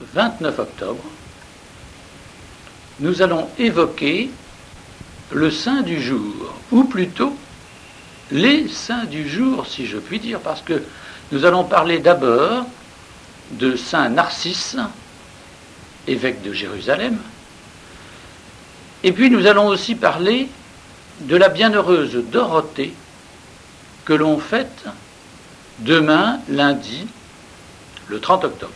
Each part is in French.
29 octobre, nous allons évoquer le saint du jour, ou plutôt les saints du jour, si je puis dire, parce que nous allons parler d'abord de saint Narcisse, évêque de Jérusalem, et puis nous allons aussi parler de la bienheureuse Dorothée que l'on fête demain, lundi, le 30 octobre.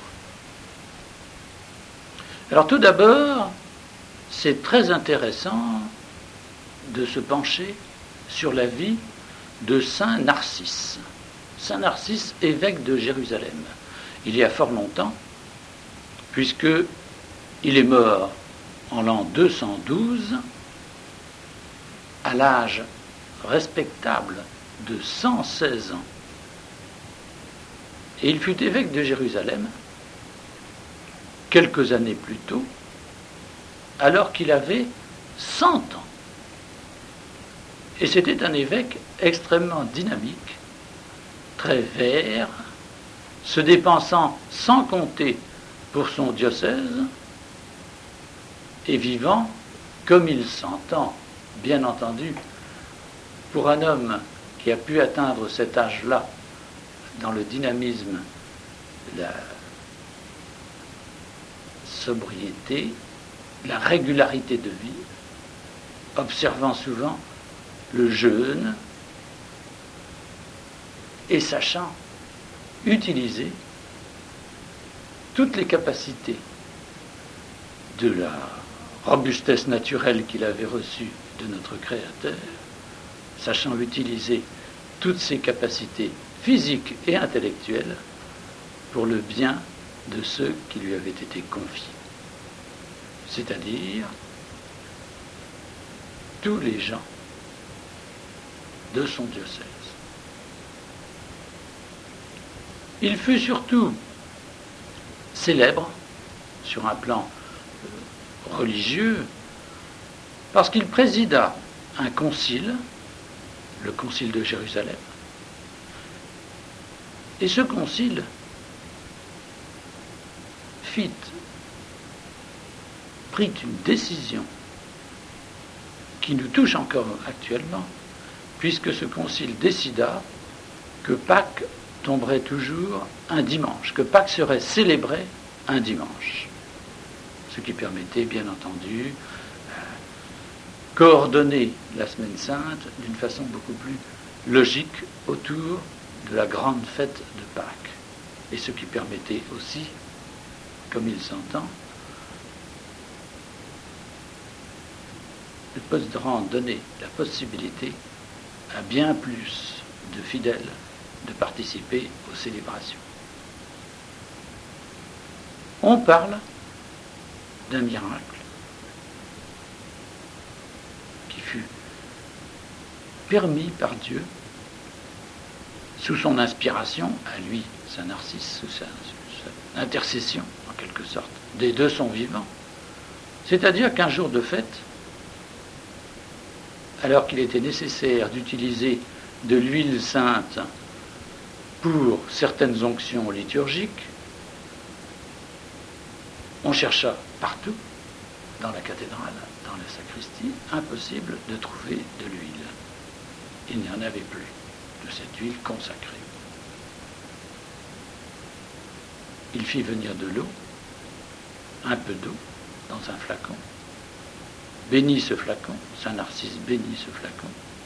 Alors tout d'abord, c'est très intéressant de se pencher sur la vie de saint Narcisse. Saint Narcisse, évêque de Jérusalem. Il y a fort longtemps, puisque il est mort en l'an 212, à l'âge respectable de 116 ans. Et il fut évêque de Jérusalem quelques années plus tôt, alors qu'il avait 100 ans. Et c'était un évêque extrêmement dynamique, très vert, se dépensant sans compter pour son diocèse et vivant comme il s'entend, bien entendu, pour un homme qui a pu atteindre cet âge-là dans le dynamisme, la sobriété, la régularité de vie, observant souvent le jeûne et sachant utiliser toutes les capacités de la robustesse naturelle qu'il avait reçue de notre Créateur, sachant utiliser toutes ses capacités physiques et intellectuelles pour le bien de ceux qui lui avaient été confiés, c'est-à-dire tous les gens de son diocèse. Il fut surtout célèbre sur un plan religieux parce qu'il présida un concile, le concile de Jérusalem, et ce concile prit une décision qui nous touche encore actuellement, puisque ce concile décida que Pâques tomberait toujours un dimanche, que Pâques serait célébré un dimanche. Ce qui permettait, bien entendu, coordonner la Semaine Sainte d'une façon beaucoup plus logique autour de la grande fête de Pâques. Et ce qui permettait aussi, comme il s'entend, de donner la possibilité à bien plus de fidèles de participer aux célébrations. On parle d'un miracle qui fut permis par Dieu sous son inspiration, à lui, saint Narcisse, sous sa intercession, en quelque sorte, des deux sont vivants. C'est-à-dire qu'un jour de fête, alors qu'il était nécessaire d'utiliser de l'huile sainte pour certaines onctions liturgiques, on chercha partout, dans la cathédrale, dans la sacristie, impossible de trouver de l'huile. Il n'y en avait plus de cette huile consacrée. Il fit venir de l'eau, un peu d'eau, dans un flacon, bénit ce flacon, saint Narcisse bénit ce flacon,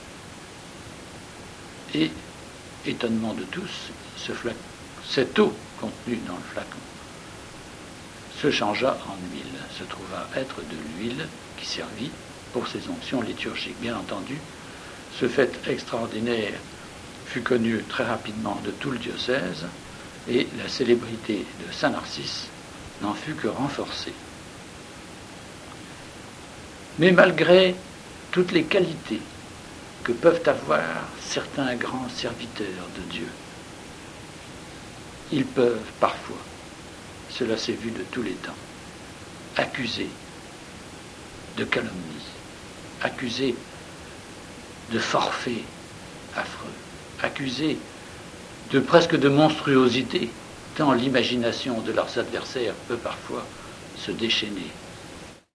et, étonnement de tous, cette eau contenue dans le flacon se changea en huile, se trouva être de l'huile qui servit pour ces onctions liturgiques. Bien entendu, ce fait extraordinaire fut connu très rapidement de tout le diocèse, et la célébrité de saint Narcisse n'en fut que renforcée. Mais malgré toutes les qualités que peuvent avoir certains grands serviteurs de Dieu, ils peuvent parfois, cela s'est vu de tous les temps, accuser de calomnie, accuser de forfaits affreux, accuser de presque de monstruosité tant l'imagination de leurs adversaires peut parfois se déchaîner.